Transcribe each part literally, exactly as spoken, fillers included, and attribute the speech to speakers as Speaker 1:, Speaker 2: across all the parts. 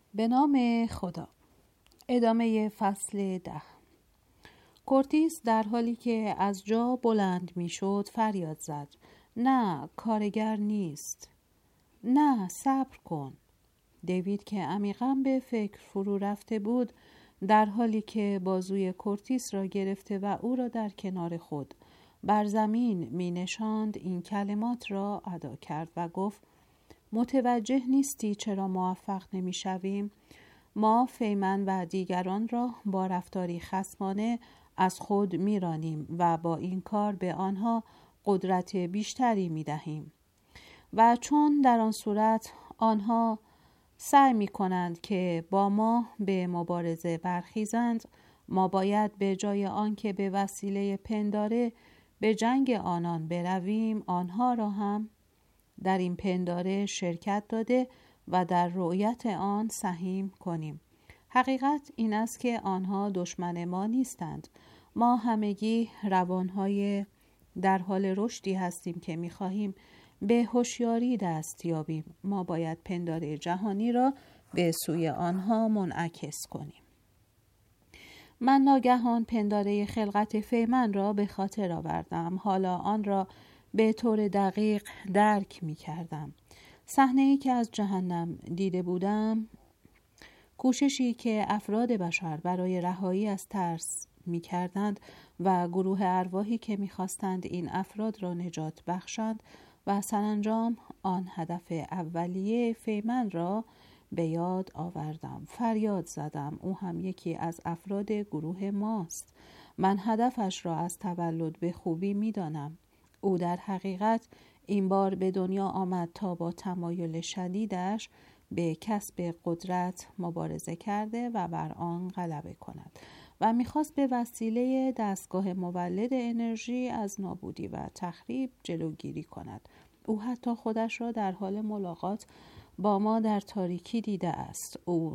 Speaker 1: به نام خدا. ادامه فصل ده. کورتیس در حالی که از جا بلند می شد فریاد زد: نه، کارگر نیست. نه، صبر کن. دیوید که عمیقاً به فکر فرو رفته بود، در حالی که بازوی کورتیس را گرفته و او را در کنار خود بر زمین می نشاند، این کلمات را ادا کرد و گفت: متوجه نیستی چرا موفق نمی شویم؟ ما فیمن و دیگران را با رفتاری خصمانه از خود می رانیم و با این کار به آنها قدرت بیشتری می دهیم. و چون در آن صورت آنها سعی می کنند که با ما به مبارزه برخیزند، ما باید به جای آن که به وسیله پنداره به جنگ آنان برویم، آنها را هم در این پنداره شرکت داده و در رؤیت آن سهیم کنیم. حقیقت این است که آنها دشمن ما نیستند. ما همگی روانهای در حال رشدی هستیم که می‌خواهیم به هوشیاری دست یابیم. ما باید پنداره جهانی را به سوی آنها منعکس کنیم. من ناگهان پنداره خلقت فیمن را به خاطر آوردم. حالا آن را به طور دقیق درک می کردم. صحنه‌ای که از جهنم دیده بودم، کوششی که افراد بشر برای رهایی از ترس می کردند و گروه ارواحی که می خواستند این افراد را نجات بخشند و سرانجام آن هدف اولیه فیمن را به یاد آوردم. فریاد زدم: او هم یکی از افراد گروه ماست. من هدفش را از تولد به خوبی می دانم. او در حقیقت این بار به دنیا آمد تا با تمایل شدیدش به کسب قدرت مبارزه کرده و بر آن غلبه کند و می‌خواست به وسیله دستگاه مولد انرژی از نابودی و تخریب جلوگیری کند. او حتی خودش را در حال ملاقات با ما در تاریکی دیده است. او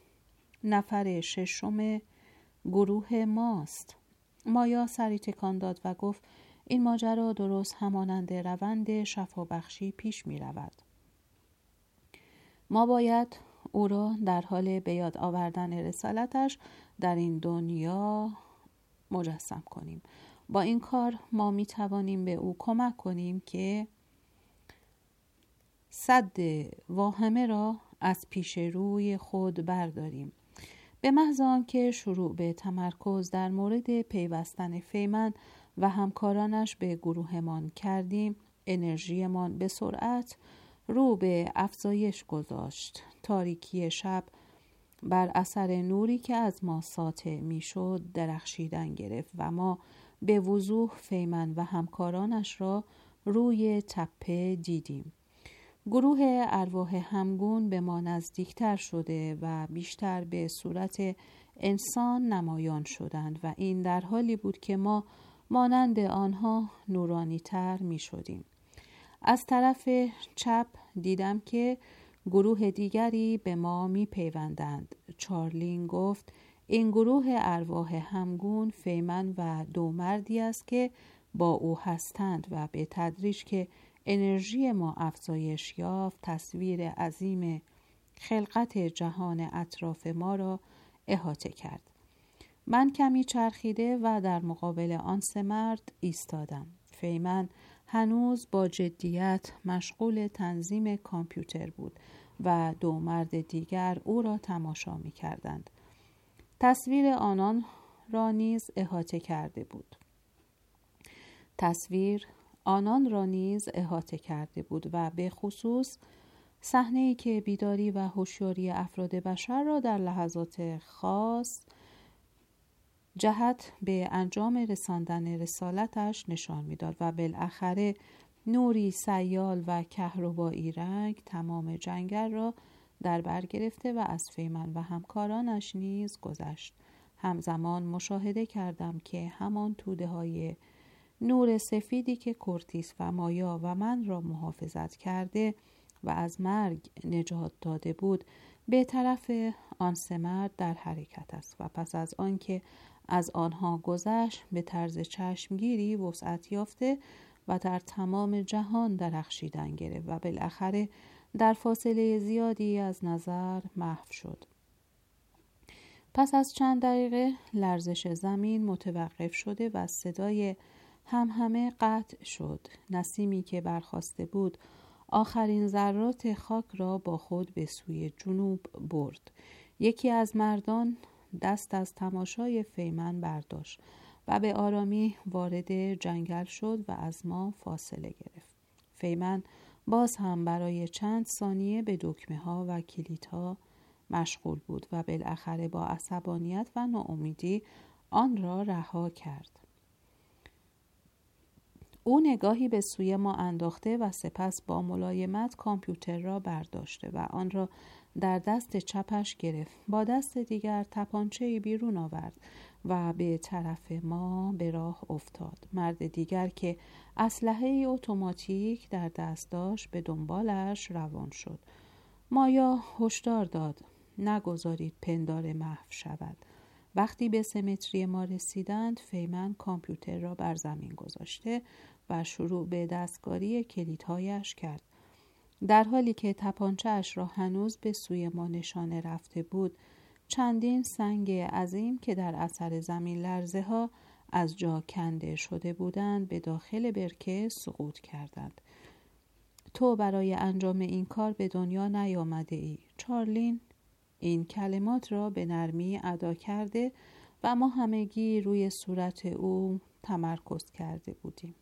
Speaker 1: نفر ششم گروه ماست. مایا سری تکان داد و گفت: این ماجرا درست همانند روند شفابخشی پیش می رود. ما باید او را در حال به یاد آوردن رسالتش در این دنیا مجسم کنیم. با این کار ما می توانیم به او کمک کنیم که سد واهمه را از پیش روی خود برداریم. به محض آنکه شروع به تمرکز در مورد پیوستن فیمن و همکارانش به گروهمان کردیم، انرژیمان به سرعت رو به افزایش گذاشت. تاریکی شب بر اثر نوری که از ما ساطع می شد درخشیدن گرفت و ما به وضوح فیمن و همکارانش را روی تپه دیدیم. گروه ارواح همگون به ما نزدیکتر شده و بیشتر به صورت انسان نمایان شدند و این در حالی بود که ما مانند آنها نورانی تر می شدیم. از طرف چپ دیدم که گروه دیگری به ما می پیوندند. چارلین گفت: این گروه ارواح همگون فیمن و دو مردی است که با او هستند و به تدریج که انرژی ما افزایش یافت، تصویر عظیم خلقت جهان اطراف ما را احاطه کرد. من کمی چرخیده و در مقابل آن سه مرد ایستادم. فیمن هنوز با جدیت مشغول تنظیم کامپیوتر بود و دو مرد دیگر او را تماشا می کردند. تصویر آنان را نیز احاطه کرده بود. تصویر آنان را نیز احاطه کرده بود و به خصوص صحنه‌ای که بیداری و هوشیاری افراد بشر را در لحظات خاص جهت به انجام رساندن رسالتش نشان می‌داد و بالاخره نوری سیال و کهربایی رنگ تمام جنگل را در بر گرفته و از فیمن و همکارانش نیز گذشت. همزمان مشاهده کردم که همان توده‌های نور سفیدی که کورتیس و مایا و من را محافظت کرده و از مرگ نجات داده بود به طرف آن سه مرد در حرکت است و پس از آنکه از آنها گذشت به طرز چشمگیری وسعت یافته و در تمام جهان درخشیدن گرفت و بالاخره در فاصله زیادی از نظر محو شد. پس از چند دقیقه لرزش زمین متوقف شده و صدای همهمه قطع شد. نسیمی که برخاسته بود آخرین ذرات خاک را با خود به سوی جنوب برد. یکی از مردان دست از تماشای فیمن برداشت و به آرامی وارد جنگل شد و از ما فاصله گرفت. فیمن باز هم برای چند ثانیه به دکمه ها و کلیدها مشغول بود و بالاخره با عصبانیت و ناامیدی آن را رها کرد. او نگاهی به سوی ما انداخته و سپس با ملایمت کامپیوتر را برداشته و آن را در دست چپش گرفت. با دست دیگر تپانچه‌ای بیرون آورد و به طرف ما به راه افتاد. مرد دیگر که اسلحه اتوماتیک در دست داشت به دنبالش روان شد. مایا هشدار داد نگذارید پندار محو شود. وقتی به سمتری ما رسیدند فیمن کامپیوتر را بر زمین گذاشته و شروع به دستکاری کلیدهایش کرد. در حالی که تپانچه‌اش را هنوز به سوی ما نشانه رفته بود، چندین سنگ عظیم که در اثر زمین لرزه ها از جا کنده شده بودند به داخل برکه سقوط کردند. تو برای انجام این کار به دنیا نیامده ای. چارلین این کلمات را به نرمی ادا کرده و ما همگی روی صورت او تمرکز کرده بودیم.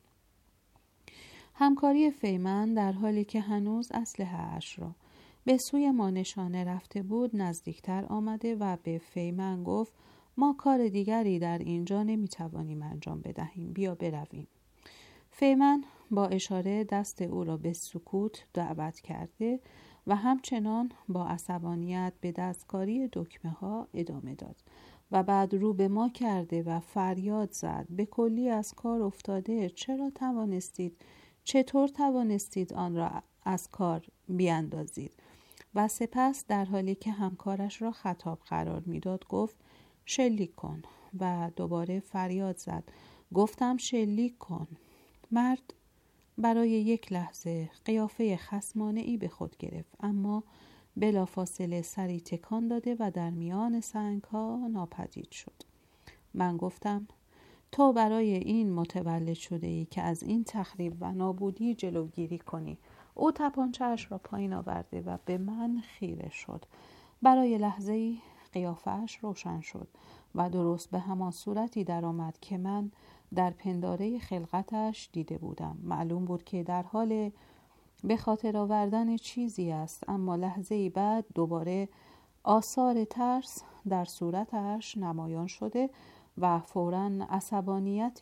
Speaker 1: همکاری فیمن در حالی که هنوز اسلحه اش را به سوی ما نشانه رفته بود نزدیکتر آمده و به فیمن گفت ما کار دیگری در اینجا نمیتوانیم انجام بدهیم، بیا برویم. فیمن با اشاره دست او را به سکوت دعوت کرده و همچنان با عصبانیت به دستکاری دکمه ها ادامه داد و بعد رو به ما کرده و فریاد زد به کلی از کار افتاده. چرا توانستید چطور توانستید آن را از کار بیاندازید؟ و سپس در حالی که همکارش را خطاب قرار میداد گفت شلیک کن و دوباره فریاد زد گفتم شلیک کن. مرد برای یک لحظه قیافه خصمانه‌ای به خود گرفت اما بلافاصله سری تکان داده و در میان سنگ‌ها ناپدید شد. من گفتم تو برای این متولد شده ای که از این تخریب و نابودی جلوگیری کنی. او تپانچه‌اش را پایین آورده و به من خیره شد. برای لحظه‌ای قیافه‌اش روشن شد و درست به همان صورتی درآمد که من در پنداره خلقتش دیده بودم. معلوم بود که در حال به خاطر آوردن چیزی است، اما لحظه‌ای بعد دوباره آثار ترس در صورتش نمایان شده و فوراً عصبانیت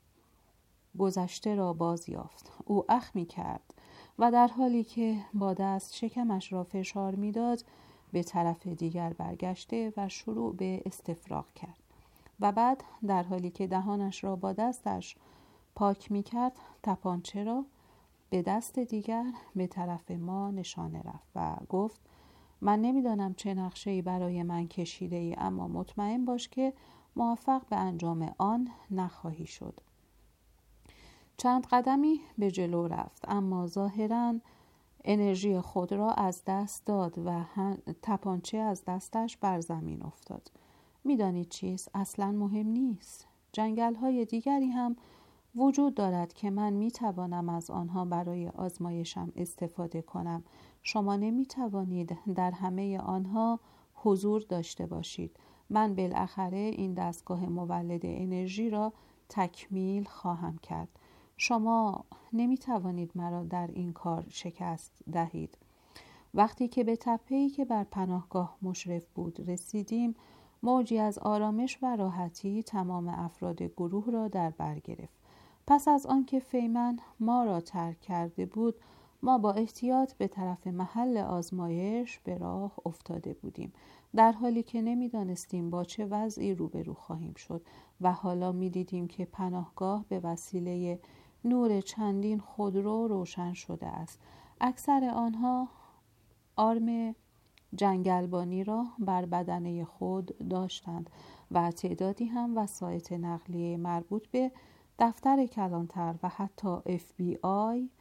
Speaker 1: گذشته را باز یافت. او اخ می کرد و در حالی که با دست شکمش را فشار می داد به طرف دیگر برگشته و شروع به استفراغ کرد و بعد در حالی که دهانش را با دستش پاک می کرد تپانچه را به دست دیگر به طرف ما نشانه رفت و گفت من نمیدانم چه نقشه‌ای برای من کشیده ای اما مطمئن باش که موفق به انجام آن نخواهی شد. چند قدمی به جلو رفت اما ظاهراً انرژی خود را از دست داد و تپانچه از دستش بر زمین افتاد. میدانید چیست؟ اصلاً مهم نیست. جنگل‌های دیگری هم وجود دارد که من میتوانم از آنها برای آزمایشم استفاده کنم. شما نمیتوانید در همه آنها حضور داشته باشید. من بالاخره این دستگاه مولد انرژی را تکمیل خواهم کرد. شما نمیتوانید مرا در این کار شکست دهید. وقتی که به تپه‌ای که بر پناهگاه مشرف بود رسیدیم، موجی از آرامش و راحتی تمام افراد گروه را در بر گرفت. پس از آنکه فیمن ما را ترک کرده بود، ما با احتیاط به طرف محل آزمایش به راه افتاده بودیم، در حالی که نمیدانستیم با چه وضعی روبرو خواهیم شد و حالا می‌دیدیم که پناهگاه به وسیله نور چندین خودرو روشن شده است. اکثر آنها آرم جنگلبانی را بر بدنه خود داشتند و تعدادی هم وسایط نقلیه مربوط به دفتر کلانتر و حتی اف بی آی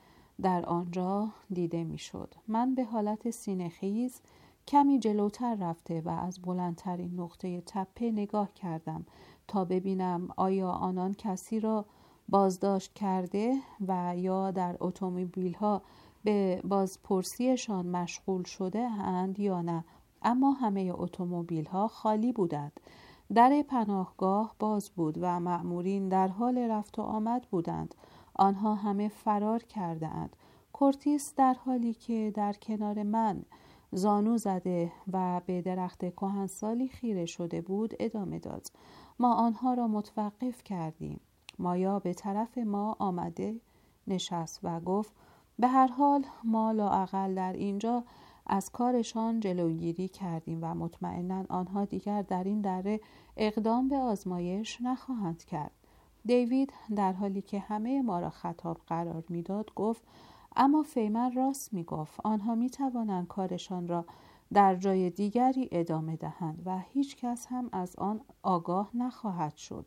Speaker 1: در آنجا دیده میشد. من به حالت سینه‌خیز کمی جلوتر رفته و از بلندترین نقطه تپه نگاه کردم تا ببینم آیا آنان کسی را بازداشت کرده و یا در اتومبیل‌ها به بازپرسیشان مشغول شده اند یا نه. اما همه اتومبیل‌ها خالی بودند. در پناهگاه باز بود و مأمورین در حال رفت و آمد بودند. آنها همه فرار کرده اند. کورتیس در حالی که در کنار من زانو زده و به درخت کهنسالی خیره شده بود ادامه داد. ما آنها را متوقف کردیم. مایا به طرف ما آمده نشست و گفت به هر حال ما لااقل در اینجا از کارشان جلوگیری کردیم و مطمئناً آنها دیگر در این دره اقدام به آزمایش نخواهند کرد. دیوید در حالی که همه ما را خطاب قرار میداد گفت اما فیمن راست میگفت. آنها میتوانند کارشان را در جای دیگری ادامه دهند و هیچ کس هم از آن آگاه نخواهد شد.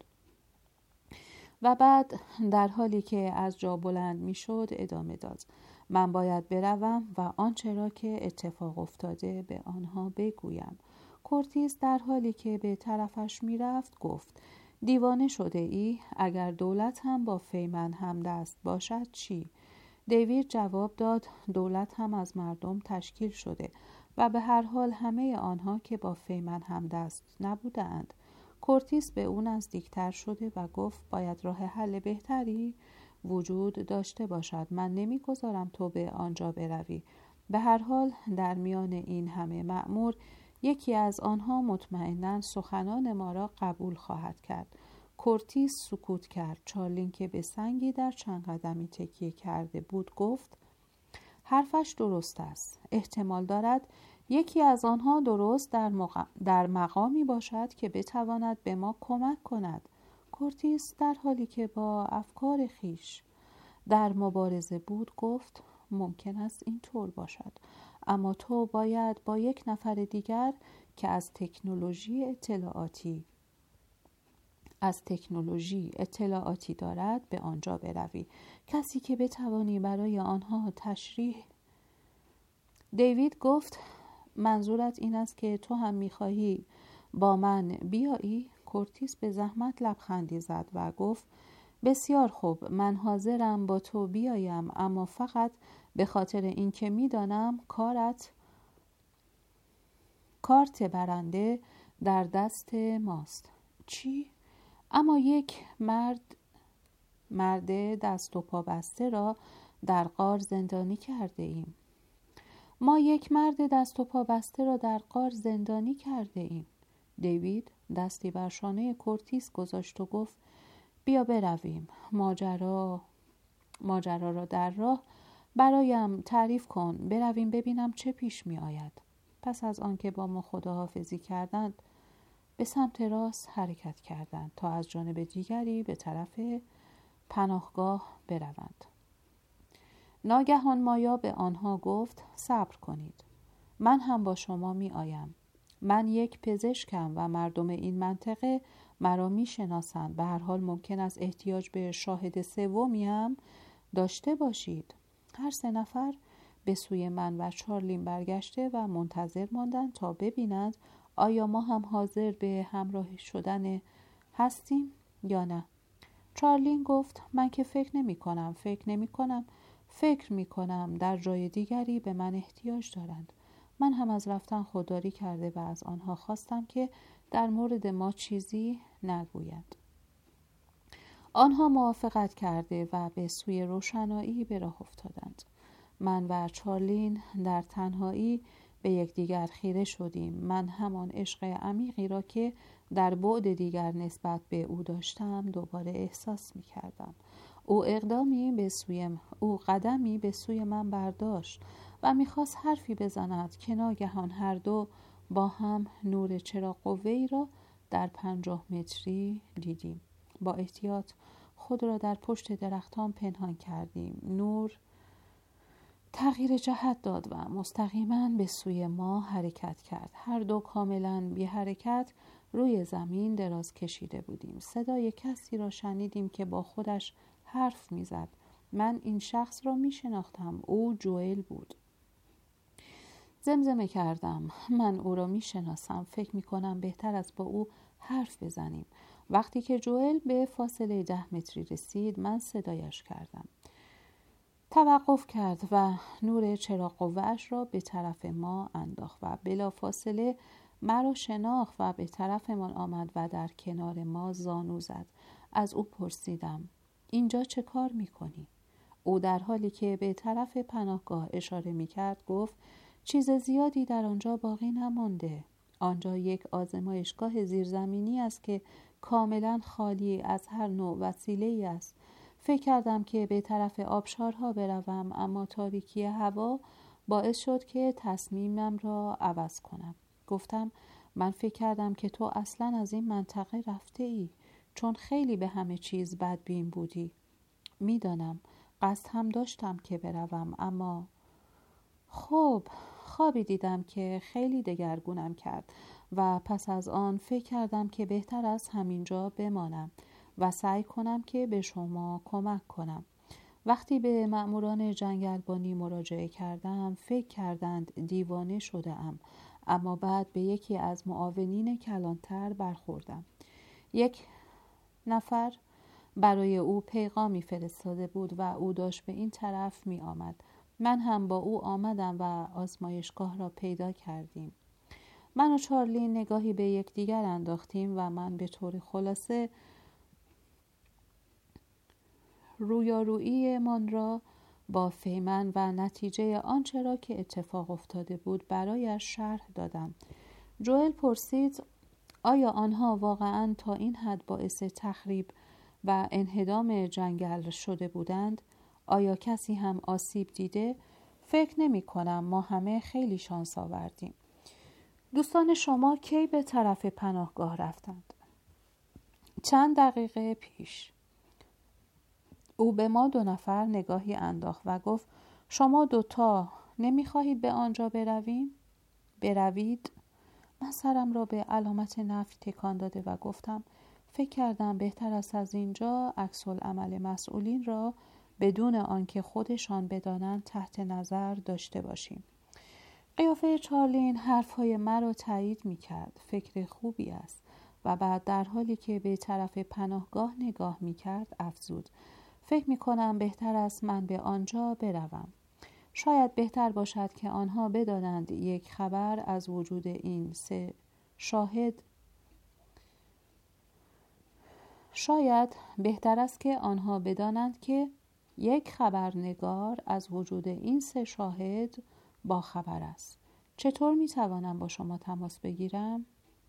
Speaker 1: و بعد در حالی که از جا بلند میشد ادامه داد من باید بروم و آنچه را که اتفاق افتاده به آنها بگویم. کورتیس در حالی که به طرفش میرفت گفت دیوانه شده ای؟ اگر دولت هم با فیمن همدست باشد چی؟ دیوید جواب داد دولت هم از مردم تشکیل شده و به هر حال همه آنها که با فیمن همدست نبودند. کورتیس به او نزدیکتر شده و گفت باید راه حل بهتری وجود داشته باشد. من نمیگذارم تو به آنجا بروی. به هر حال در میان این همه مأمور یکی از آنها مطمئناً سخنان ما را قبول خواهد کرد. کورتیس سکوت کرد. چارلین که به سنگی در چند قدمی تکیه کرده بود گفت حرفش درست است. احتمال دارد یکی از آنها درست در, مق... در مقامی باشد که بتواند به ما کمک کند. کورتیس در حالی که با افکار خیش در مبارزه بود گفت ممکن است این طور باشد، اما تو باید با یک نفر دیگر که از تکنولوژی اطلاعاتی از تکنولوژی اطلاعاتی دارد به آنجا بروی. کسی که بتوانی برای آنها تشریح. دیوید گفت منظورت این است که تو هم می‌خواهی با من بیایی؟ کورتیس به زحمت لبخندی زد و گفت بسیار خوب، من حاضرم با تو بیایم، اما فقط به خاطر اینکه می‌دانم کارت کارت برنده در دست ماست. چی؟ اما یک مرد مرد دست و پا بسته را در غار زندانی کرده ایم. ما یک مرد دست و پا بسته را در غار زندانی کرده ایم. دیوید دستی بر شانه کورتیس گذاشت و گفت بیا برویم. ماجرا ماجرا را در راه برایم تعریف کن. برویم ببینم چه پیش می آید. پس از آنکه با ما خداحافظی کردند به سمت راست حرکت کردند تا از جانب دیگری به طرف پناهگاه بروند. ناگهان مایا به آنها گفت صبر کنید. من هم با شما می آیم. من یک پزشکم و مردم این منطقه مرا می شناسند. به هر حال ممکن است احتیاج به شاهد سومی هم داشته باشید. هر سه نفر به سوی من و چارلین برگشته و منتظر ماندند تا ببینند آیا ما هم حاضر به همراه شدن هستیم یا نه. چارلین گفت من که فکر نمی کنم فکر نمی کنم فکر می کنم در جای دیگری به من احتیاج دارند. من هم از رفتن خودداری کرده و از آنها خواستم که در مورد ما چیزی نگویند. آنها موافقت کرده و به سوی روشنایی به راه افتادند. من و چارلین در تنهایی به یکدیگر خیره شدیم. من همان عشق عمیقی را که در بعد دیگر نسبت به او داشتم دوباره احساس می کردم. او اقدامی به سوی او قدمی به سوی من برداشت و می‌خواست حرفی بزند که ناگهان هر دو با هم نور چراغ قوه‌ای را در پنجاه متری دیدیم. با احتیاط خود را در پشت درختان پنهان کردیم. نور تغییر جهت داد و مستقیما به سوی ما حرکت کرد. هر دو کاملا بی حرکت روی زمین دراز کشیده بودیم. صدای کسی را شنیدیم که با خودش حرف می‌زد. من این شخص را می شناختم. او جوئل بود. زمزمه کردم. من او را می شناسم. فکر می کنم بهتر است با او حرف بزنیم. وقتی که جوئل به فاصله ده متری رسید من صدایش کردم. توقف کرد و نور چراغ قوه‌اش را به طرف ما انداخت و بلافاصله مرا شناخت و به طرفمان آمد و در کنار ما زانو زد. از او پرسیدم اینجا چه کار می‌کنی؟ او در حالی که به طرف پناهگاه اشاره می‌کرد گفت چیز زیادی در آنجا باقی نمانده. آنجا یک آزمایشگاه زیرزمینی است که کاملا خالی از هر نوع وسیله‌ای است. فکر کردم که به طرف آبشارها بروم، اما تاریکی هوا باعث شد که تصمیمم را عوض کنم. گفتم من فکر کردم که تو اصلا از این منطقه رفته ای، چون خیلی به همه چیز بدبین بودی. میدانم، قصد هم داشتم که بروم، اما خب خوابی دیدم که خیلی دگرگونم کرد و پس از آن فکر کردم که بهتر است همینجا بمانم و سعی کنم که به شما کمک کنم. وقتی به مأموران جنگلبانی مراجعه کردم فکر کردند دیوانه شده ام، اما بعد به یکی از معاونین کلانتر برخوردم. یک نفر برای او پیغامی فرستاده بود و او داشت به این طرف می آمد. من هم با او آمدم و آزمایشگاه را پیدا کردیم. من و چارلی نگاهی به یکدیگر انداختیم و من به طور خلاصه رویارویی من را با فیمن و نتیجه آنچه را که اتفاق افتاده بود برایش شرح دادم. جوئل پرسید آیا آنها واقعاً تا این حد باعث تخریب و انهدام جنگل شده بودند؟ آیا کسی هم آسیب دیده؟ فکر نمی کنم. ما همه خیلی شانس آوردیم. دوستان شما کی به طرف پناهگاه رفتند؟ چند دقیقه پیش. او به ما دو نفر نگاهی انداخت و گفت شما دوتا نمیخواهید به آنجا برویم؟ بروید؟ من سرم را به علامت نفی تکان داده و گفتم فکر کردم بهتر است از اینجا عکس‌العمل مسئولین را بدون آنکه خودشان بدانند تحت نظر داشته باشیم. قیافه چارلین حرفهای مرا تایید میکرد. فکر خوبی است. و بعد در حالی که به طرف پناهگاه نگاه میکرد افزود فکر میکنم بهتر است من به آنجا بروم. شاید بهتر باشد که آنها بدانند یک خبر از وجود این سه شاهد شاید بهتر است که آنها بدانند که یک خبرنگار از وجود این سه شاهد با خبر است. چطور میتوانم با شما تماس بگیرم؟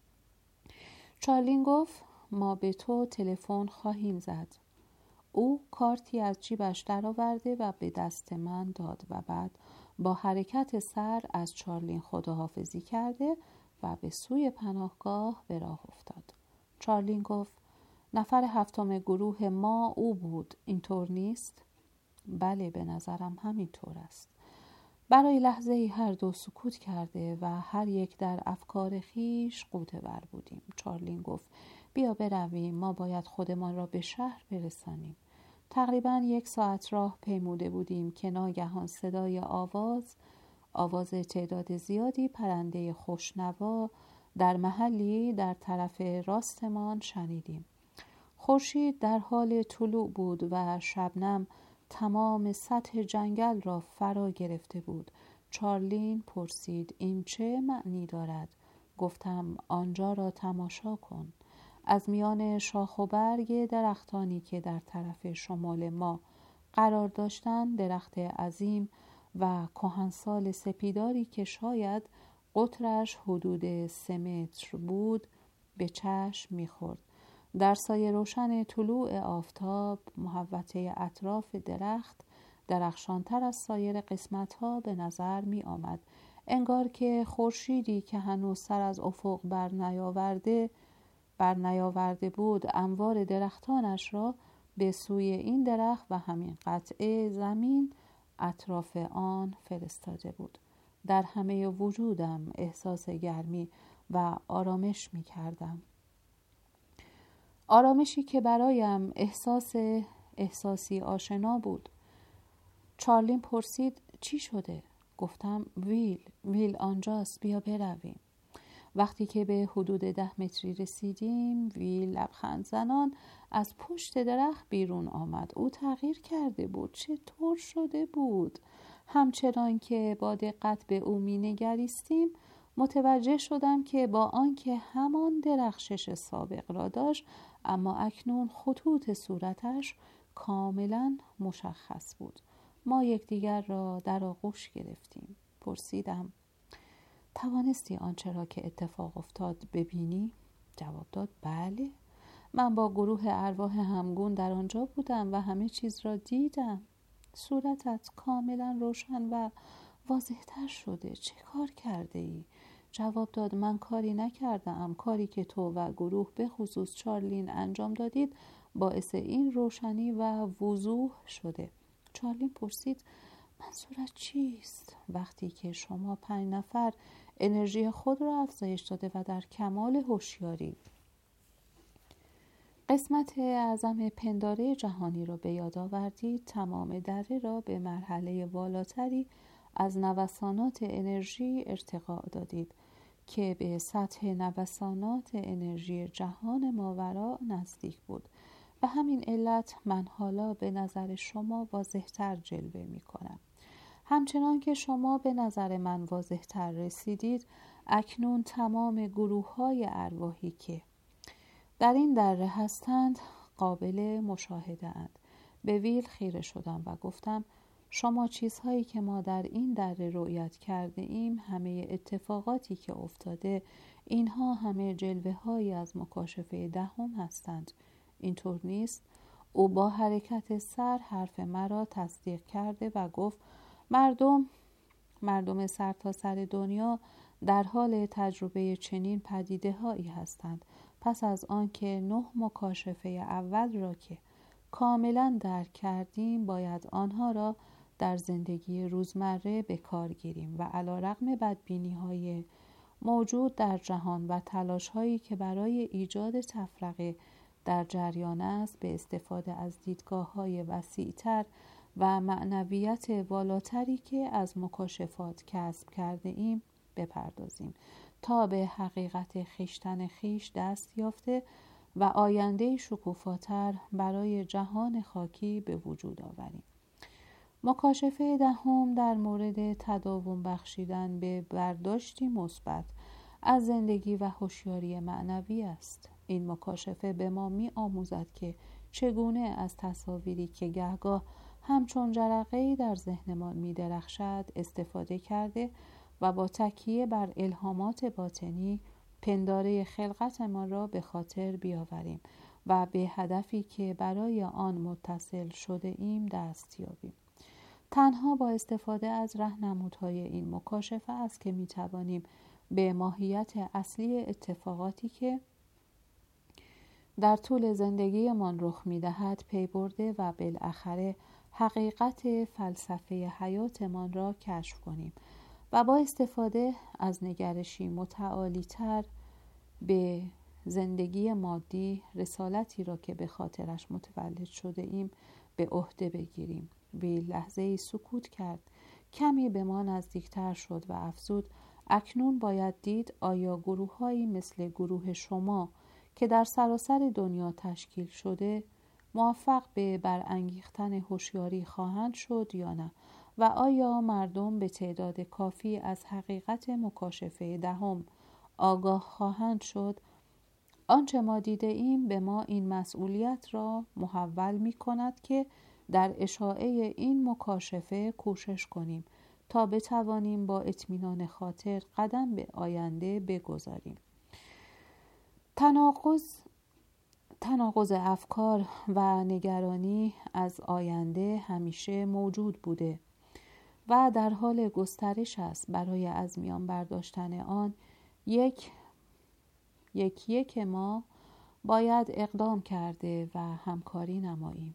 Speaker 1: چارلین گفت ما به تو تلفن خواهیم زد. او کارتی از جیبش درآورده و به دست من داد و بعد با حرکت سر از چارلین خداحافظی کرده و به سوی پناهگاه به راه افتاد. چارلین گفت نفر هفتم گروه ما او بود، اینطور نیست؟ بله، به نظرم همینطور است. برای لحظه‌ای هر دو سکوت کرده و هر یک در افکار خیش غوطه ور بودیم. چارلین گفت بیا برویم، ما باید خودمان را به شهر برسانیم. تقریباً یک ساعت راه پیموده بودیم که ناگهان صدای آواز آواز تعداد زیادی پرنده خوشنوا در محلی در طرف راستمان شنیدیم. خورشید در حال طلوع بود و شبنم تمام سطح جنگل را فرا گرفته بود. چارلین پرسید این چه معنی دارد؟ گفتم آنجا را تماشا کن. از میان شاخ و برگ درختانی که در طرف شمال ما قرار داشتند درخت عظیم و کهنسال سپیداری که شاید قطرش حدود سه متر بود به چشم می‌خورد. در سایه روشن طلوع آفتاب محوطه اطراف درخت درخشانتر از سایر قسمت‌ها به نظر می آمد. انگار که خورشیدی که هنوز سر از افق بر نیاورده بر نیاورده بود انوار درختانش را به سوی این درخت و همین قطعه زمین اطراف آن فرستاده بود. در همه وجودم احساس گرمی و آرامش می کردم. آرامشی که برایم احساس احساسی آشنا بود. چارلین پرسید چی شده؟ گفتم ویل، ویل آنجاست، بیا برویم. وقتی که به حدود ده متری رسیدیم ویل لبخند زنان از پشت درخت بیرون آمد. او تغییر کرده بود. چطور شده بود؟ همچنان که با دقت به او می نگریستیم متوجه شدم که با آنکه همان درخشش سابق را داشت اما اکنون خطوط صورتش کاملا مشخص بود. ما یکدیگر را در آغوش گرفتیم. پرسیدم توانستی آنچه را که اتفاق افتاد ببینی؟ جواب داد بله. من با گروه ارواح همگون در آنجا بودم و همه چیز را دیدم. صورتت کاملا روشن و واضح‌تر شده. چه کار کرده ای؟ جواب داد من کاری نکردم. کاری که تو و گروه به خصوص چارلین انجام دادید باعث این روشنی و وضوح شده. چارلین پرسید منظورت چیست؟ وقتی که شما پنج نفر انرژی خود را افزایش داده و در کمال هوشیاری قسمت اعظم پنداره جهانی را به یاد آوردید، تمام دره را به مرحله والاتری از نوسانات انرژی ارتقا دادید که به سطح نوسانات انرژی جهان ماورا نزدیک بود. به همین علت من حالا به نظر شما واضح‌تر جلوه می‌کنم. همچنان که شما به نظر من واضح‌تر رسیدید، اکنون تمام گروه‌های ارواحی که در این دره هستند قابل مشاهده اند. به ویل خیره شدم و گفتم شما چیزهایی که ما در این دره رؤیت کرده ایم، همه اتفاقاتی که افتاده، اینها همه جلوه هایی از مکاشفه دهم هستند. اینطور نیست؟ او با حرکت سر حرف مرا تصدیق کرده و گفت مردم مردم سرتاسر دنیا در حال تجربه چنین پدیده هایی هستند. پس از آن که نه مکاشفه اول را که کاملا درک کردیم باید آنها را در زندگی روزمره به کار گیریم و علیرغم بدبینی های موجود در جهان و تلاش هایی که برای ایجاد تفرقه در جریان است به استفاده از دیدگاه های وسیع‌تر و معنویت والاتری که از مکاشفات کسب کرده ایم بپردازیم تا به حقیقت خویشتن خویش دست یافته و آینده شکوفاتر برای جهان خاکی به وجود آوریم. مکاشفه دهم در مورد تداوم بخشیدن به برداشتی مثبت از زندگی و هوشیاری معنوی است. این مکاشفه به ما می آموزد که چگونه از تصاویری که گهگاه همچون جرقه‌ای در ذهنمان می درخشد استفاده کرده و با تکیه بر الهامات باطنی پنداره خلقتمان را به خاطر بیاوریم و به هدفی که برای آن متصل شده ایم دست یابیم. تنها با استفاده از راهنمودهای این مکاشفه است که می توانیم به ماهیت اصلی اتفاقاتی که در طول زندگیمان رخ می دهد پی برده و بالاخره حقیقت فلسفه حیاتمان را کشف کنیم و با استفاده از نگرشی متعالی‌تر به زندگی مادی رسالتی را که به خاطرش متولد شده ایم به عهده بگیریم. ویل لحظه‌ای سکوت کرد، کمی به ما نزدیکتر شد و افزود اکنون باید دید آیا گروه‌هایی مثل گروه شما که در سراسر دنیا تشکیل شده موفق به برانگیختن هوشیاری خواهند شد یا نه و آیا مردم به تعداد کافی از حقیقت مکاشفه دهم آگاه خواهند شد. آنچه ما دیده ایم به ما این مسئولیت را محول می کند که در اشاعه این مکاشفه کوشش کنیم تا بتوانیم با اطمینان خاطر قدم به آینده بگذاریم. تناقض تناقض افکار و نگرانی از آینده همیشه موجود بوده و در حال گسترش است. برای از میان برداشتن آن یک یک یک ما باید اقدام کرده و همکاری نماییم.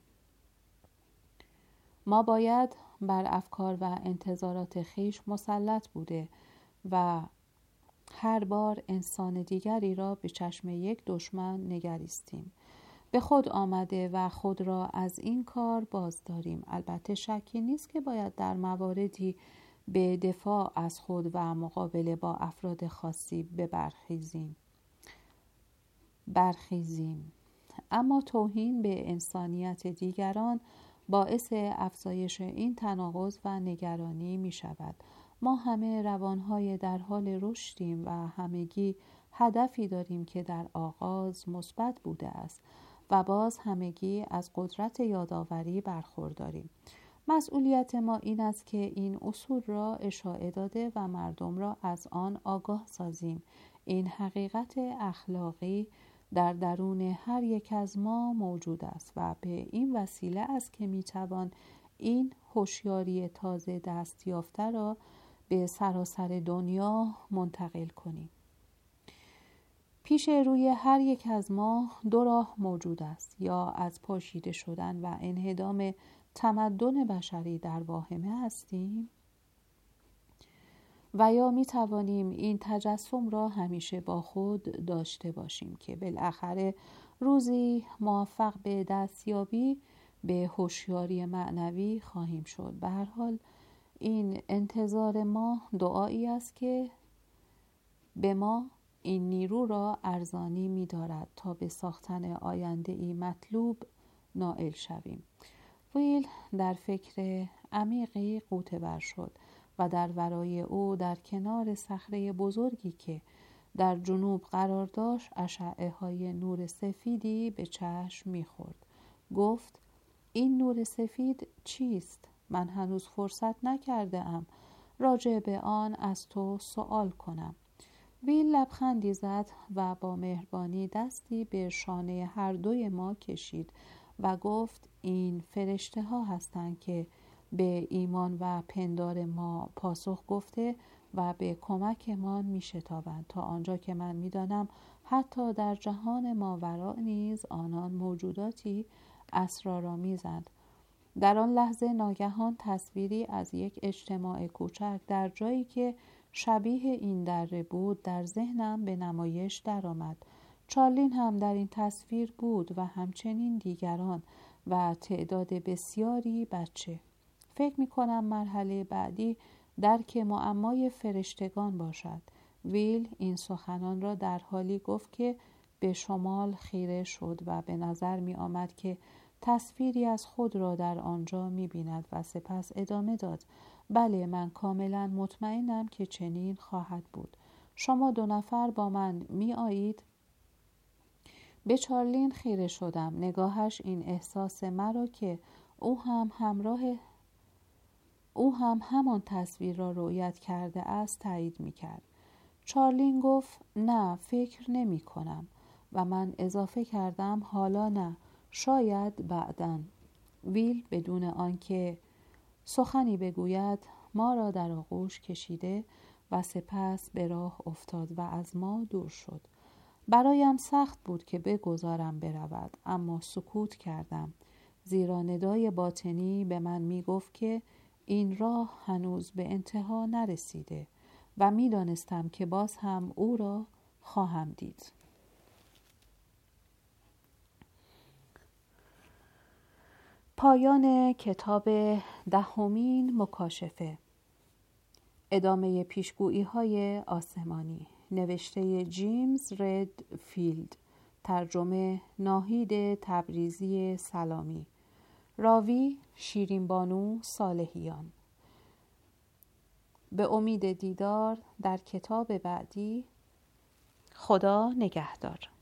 Speaker 1: ما باید بر افکار و انتظارات خویش مسلط بوده و هر بار انسان دیگری را به چشم یک دشمن نگریستیم به خود آمده و خود را از این کار باز داریم. البته شکی نیست که باید در مواردی به دفاع از خود و مقابله با افراد خاصی ببرخیزیم برخیزیم اما توهین به انسانیت دیگران باعث افزایش این تناقض و نگرانی می شود. ما همه روانهای در حال رشدیم و همگی هدفی داریم که در آغاز مثبت بوده است و باز همگی از قدرت یادآوری برخورداریم. مسئولیت ما این است که این اصول را اشاعه داده و مردم را از آن آگاه سازیم. این حقیقت اخلاقی در درون هر یک از ما موجود است و به این وسیله است که میتوان این هوشیاری تازه دست یافته را به سراسر دنیا منتقل کنیم. پیش روی هر یک از ما دو راه موجود است: یا از پاشیده شدن و انهدام تمدن بشری در واهمه هستیم، و یا می توانیم این تجسم را همیشه با خود داشته باشیم که بالاخره روزی موفق به دستیابی به هوشیاری معنوی خواهیم شد. به هر حال این انتظار ما دعایی است که به ما این نیرو را ارزانی می دارد تا به ساختن آینده ای مطلوب نائل شویم. ویل در فکر عمیقی غوطه ور شد و در ورای او در کنار صخره بزرگی که در جنوب قرار داشت اشعه های نور سفیدی به چشم می‌خورد. گفت: این نور سفید چیست؟ من هنوز فرصت نکرده ام راجع به آن از تو سوال کنم. ویل لبخندی زد و با مهربانی دستی به شانه هر دوی ما کشید و گفت: این فرشته ها هستند که به ایمان و پندار ما پاسخ گفته و به کمکمان می شتابند. تا آنجا که من می دانم حتی در جهان ماوراء نیز آنان موجوداتی اسرارآمیزند. در آن لحظه ناگهان تصویری از یک اجتماع کوچک در جایی که شبیه این دره بود در ذهنم به نمایش درآمد. چارلین هم در این تصویر بود و همچنین دیگران و تعداد بسیاری بچه. فکر می کنم مرحله بعدی درک معمای فرشتگان باشد. ویل این سخنان را در حالی گفت که به شمال خیره شد و به نظر می آمد که تصویری از خود را در آنجا می بیند و سپس ادامه داد: بله، من کاملا مطمئنم که چنین خواهد بود. شما دو نفر با من می آیید؟ به چارلین خیره شدم. نگاهش این احساس مرا که او هم همراه او هم همان تصویر را رؤیت کرده است تایید می کرد. چارلین گفت: نه، فکر نمی کنم. و من اضافه کردم: حالا نه، شاید بعداً. ویل بدون آنکه سخنی بگوید ما را در آغوش کشیده و سپس به راه افتاد و از ما دور شد. برایم سخت بود که بگذارم برود، اما سکوت کردم، زیرا ندای باطنی به من می گفت که این راه هنوز به انتها نرسیده و می دانستم که باز هم او را خواهم دید. پایان کتاب دهمین مکاشفه. ادامه پیشگویی های آسمانی. نوشته جیمز ردفیلد. ترجمه ناهید تبریزی سلامی. راوی شیرین بانو صالحیان. به امید دیدار در کتاب بعدی. خدا نگهدار.